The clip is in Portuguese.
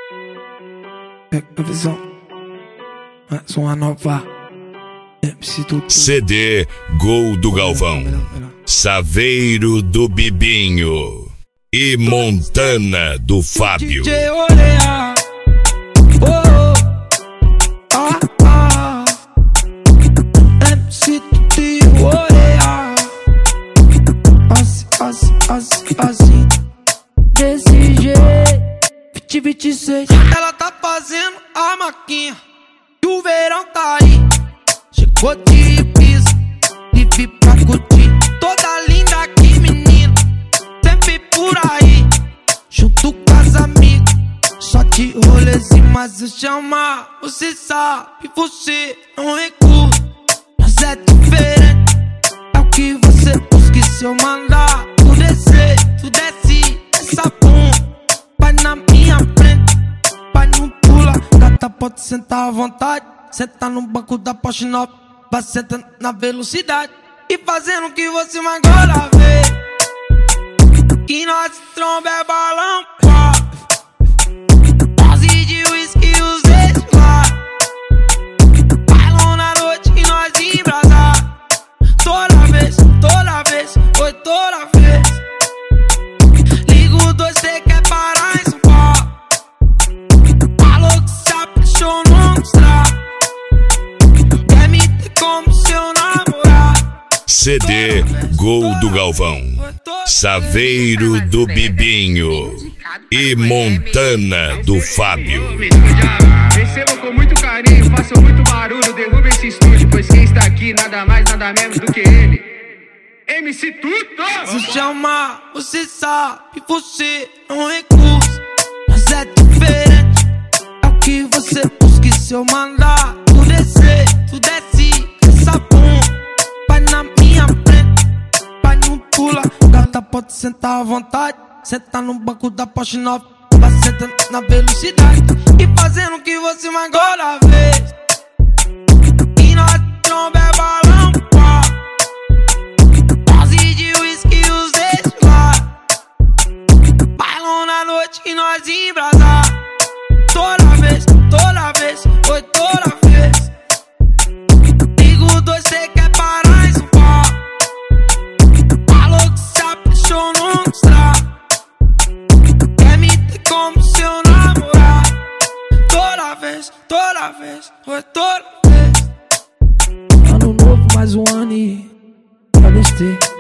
Pega a visão, mais uma nova MC Tutu. CD Gol do Galvão, Saveiro do Bibinho e Montana do Fábio. DJ Olea, MC Tutu e Olea, assim, desse jeito. 2026, ela tá fazendo a maquinha e o verão tá aí. Chegou de piso e vi pra curtir. Toda linda aqui, menina, sempre por aí, junto com as amigas, só de rolezinho. Mas eu chamar, você sabe, você não recua. Mas é diferente, é o que você busca. E se eu mandar tu descer, tu desce essa bunda, vai na minha frente, vai não pula. Gata, pode sentar à vontade, senta no banco da Porsche 9, vai sentando na velocidade e fazendo o que você mais gosta ver. Que nós tromba é balão, pá, dose de whisky e os ex lá. Bailão na noite e nós embrasar. Toda vez, foi toda vez. Ligo 2, cê quer parar em São Paulo. Falou que se apaixonou no estrado, quer me ter como seu namorado. CD Gol do Galvão, Saveiro do Bibinho e Montana do Fábio. Recebam com muito carinho, façam muito barulho, derrubem esse estúdio, pois quem está aqui nada mais, nada menos do que ele, MC Tutu. Se chamar, você sabe, você não recusa. Mas é diferente, é o que você busca. E se eu mandar tu descer, tu desce essa bunda, vai na minha frente, vai não pula. Gata, pode sentar à vontade, senta no banco da Porsche 9, vai sentando na velocidade e fazendo o que você mais gosta ver. E nós tromba é balão, pá, dose de whisky e os ex lá. Bailão na noite e nós embrasar. Toda vez, foi toda vez. Ligo 2, cê quer parar em São Paulo. Falou que se apaixonou no estrado, quer me ter como seu namorado. Toda vez, foi toda vez. Ano novo, mais um ano e pra besteira.